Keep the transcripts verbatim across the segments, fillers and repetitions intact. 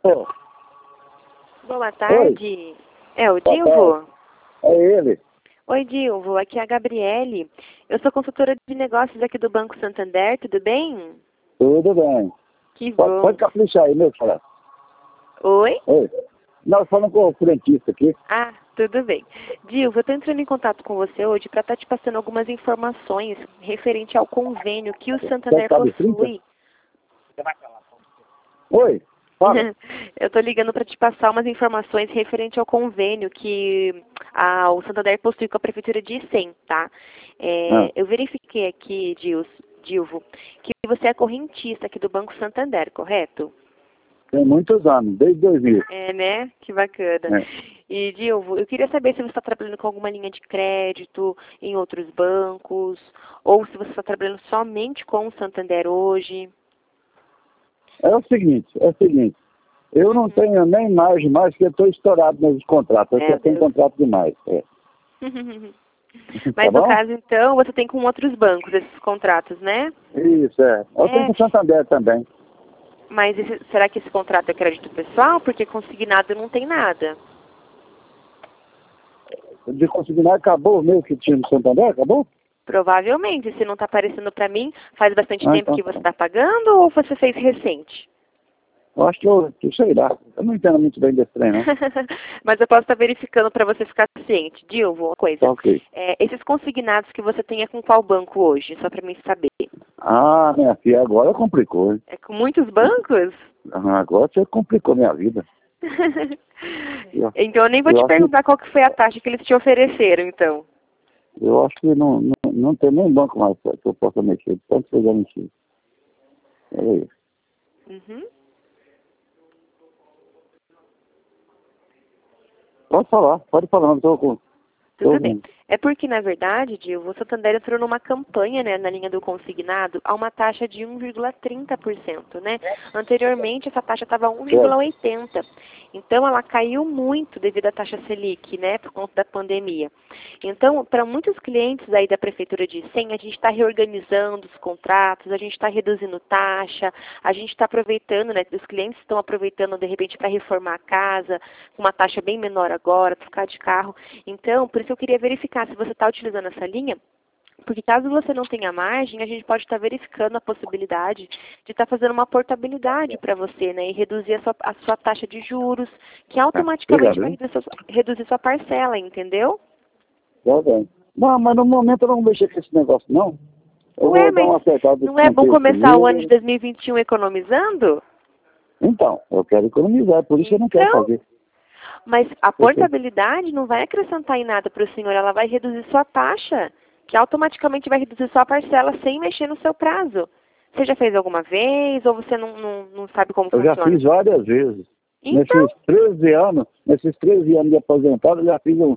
Oh, Boa tarde. É o boa Dilvo? tarde. É ele. Oi, Dilvo. Aqui é a Gabriele. Eu sou consultora de negócios aqui do Banco Santander. Tudo bem? Tudo bem. Que Pode, bom. pode caprichar aí, meu falar. Oi? Oi. Nós falamos com o frentista aqui. Ah, tudo bem. Dilvo, eu estou entrando em contato com você hoje para estar te passando algumas informações referente ao convênio que o Santander Você sabe possui. Oi, fala. Eu estou ligando para te passar umas informações referente ao convênio que a, o Santander possui com a Prefeitura de Icém, tá? É, Ah, eu verifiquei aqui, Dils, Dilvo, que você é correntista aqui do Banco Santander, correto? tem muitos anos, desde dois mil. É, né? Que bacana. É. E, Dilvo, eu queria saber se você está trabalhando com alguma linha de crédito em outros bancos, ou se você está trabalhando somente com o Santander hoje. É o seguinte, é o seguinte. Eu não tenho nem margem mais, porque eu estou estourado nos contratos. Eu Meu só tenho Deus. contrato demais. É. Mas Tá no bom? caso, então, você tem com outros bancos esses contratos, né? Isso, é. Eu tenho É, com o Santander também. mas esse- será que esse contrato é crédito pessoal? Porque consignado não tem nada. De consignar, acabou o meu que tinha no Santander? Acabou? Provavelmente, se não está aparecendo para mim, faz bastante Ah, tempo então que tá você bom. está pagando ou você fez recente? Eu acho que eu, eu sei lá. Eu não entendo muito bem desse trem, não. Mas eu posso estar verificando para você ficar ciente. Dilvo, uma coisa. Tá ok. É, esses consignados que você tem é com qual banco hoje? Só para mim saber. Ah, minha filha, agora complicou, hein? É com muitos bancos? Ah, agora você complicou minha vida. Eu, Então eu nem vou eu te acho, perguntar qual que foi a taxa que eles te ofereceram, então. eu acho que não, não, não tem nem banco mais que eu possa mexer. Tanto que eu já mexi. É isso. Uhum. Pode falar, pode falar, não estou com. Tô Tudo bem. ouvindo. É porque, na verdade, Dilvo, o Santander entrou numa campanha, né, na linha do consignado, a uma taxa de um vírgula trinta por cento, né? Anteriormente, essa taxa estava um vírgula Certo. oitenta por cento. Então, ela caiu muito devido à taxa Selic, né, por conta da pandemia. Então, para muitos clientes aí da Prefeitura de Icém, a gente está reorganizando os contratos, a gente está reduzindo taxa, a gente está aproveitando, né, os clientes estão aproveitando, de repente, para reformar a casa, com uma taxa bem menor agora, trocar de carro. Então, por isso eu queria verificar se você está utilizando essa linha, porque caso você não tenha margem, a gente pode estar verificando a possibilidade de estar fazendo uma portabilidade para você, né, e reduzir a sua, a sua taxa de juros, que Ah, automaticamente obrigado, vai hein? reduzir, sua- reduzir sua parcela, entendeu? Tá bem. Não, mas no momento eu não vou mexer com esse negócio, não. Eu Ué, vou dar mas uma acertada desse não é bom contexto começar o ano de primeiro. dois mil e vinte e um economizando? Então, eu quero economizar, por isso eu não quero Então, fazer. mas a Porque, portabilidade não vai acrescentar em nada para o senhor, ela vai reduzir sua taxa, que automaticamente vai reduzir sua parcela sem mexer no seu prazo. Você já fez alguma vez ou você não, não, não sabe como eu já funciona? fiz várias vezes. Então, Nesses treze anos, nesses treze anos de aposentado, eu já fiz um,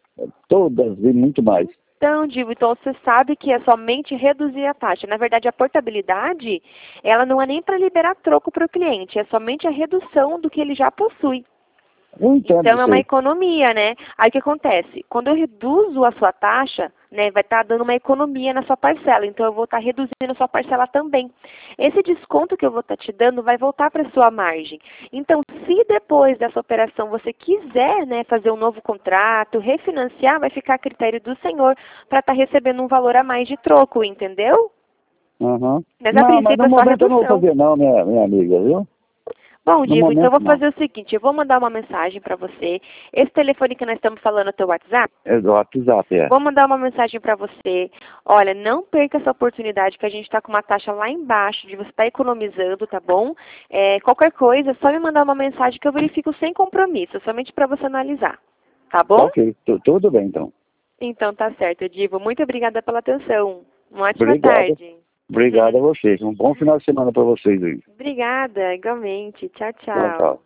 todas e muito mais. então, Divo, então você sabe que é somente reduzir a taxa. Na verdade, a portabilidade, ela não é nem para liberar troco para o cliente, é somente a redução do que ele já possui. Eu entendo Então é isso uma aí. economia, né? Aí o que acontece? Quando eu reduzo a sua taxa, né, vai estar dando uma economia na sua parcela. Então eu vou estar reduzindo a sua parcela também. Esse desconto que eu vou estar te dando vai voltar para a sua margem. Então, se depois dessa operação você quiser, né, fazer um novo contrato, refinanciar, vai ficar a critério do senhor para estar recebendo um valor a mais de troco, entendeu? Uhum. Mas a Não, mas princípio no é só momento eu não vou redução. fazer não, minha, minha amiga, viu? Bom, No Divo, então eu momento vou não. fazer o seguinte, eu vou mandar uma mensagem para você. Esse telefone que nós estamos falando é o teu WhatsApp? É do WhatsApp, é. Vou mandar uma mensagem para você. Olha, não perca essa oportunidade que a gente está com uma taxa lá embaixo de você estar economizando, tá bom? É, qualquer coisa, é só me mandar uma mensagem que eu verifico sem compromisso, somente para você analisar. Tá Tá bom? ok, tu- tudo bem então. Então tá certo, Divo. Muito obrigada pela atenção. Uma ótima Obrigado. tarde. Obrigado a vocês. Um bom final de semana para vocês aí. Obrigada, igualmente. Tchau, Tchau, tchau. tchau.